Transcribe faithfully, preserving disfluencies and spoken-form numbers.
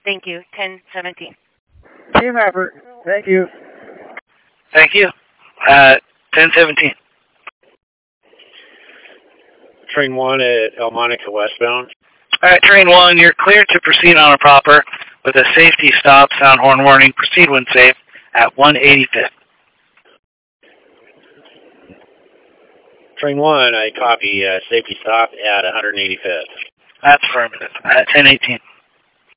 Thank you. ten seventeen. Team effort. Thank you. Thank you. Uh, ten seventeen. Train one at El Monica westbound. All right, train one, you're clear to proceed on a proper with a safety stop, sound horn warning, proceed when safe at one eighty-fifth. Train one, I copy uh, safety stop at one eighty-fifth. That's affirmative. At ten eighteen.